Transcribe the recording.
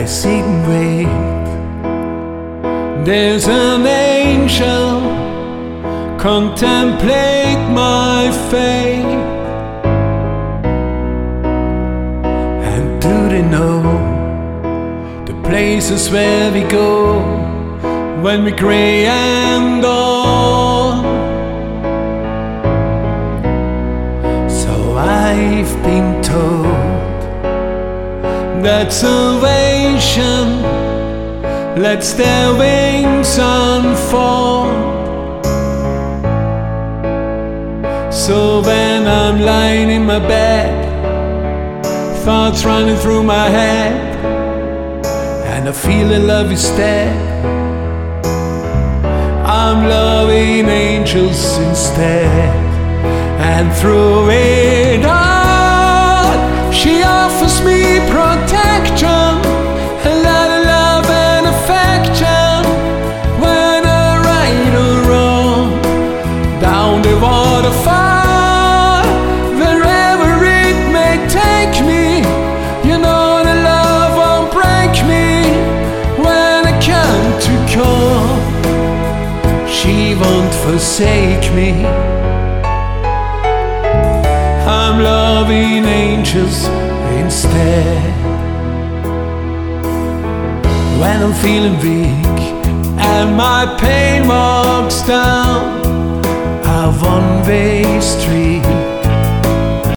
sit and wait. There's an angel, contemplate my fate. And do they know the places where we go when we're grey and old? So I've been told that salvation lets their wings unfold. So when I'm lying in my bed, thoughts running through my head, and I feel that love is dead, I'm loving angels instead. And through it all, she offers me protection, a lot of love and affection. When I ride or roll down the waterfall, wherever it may take me, you know the love won't break me. When I come to call, she won't forsake me. I'm loving angels instead. When I'm feeling weak and my pain walks down a one-way street,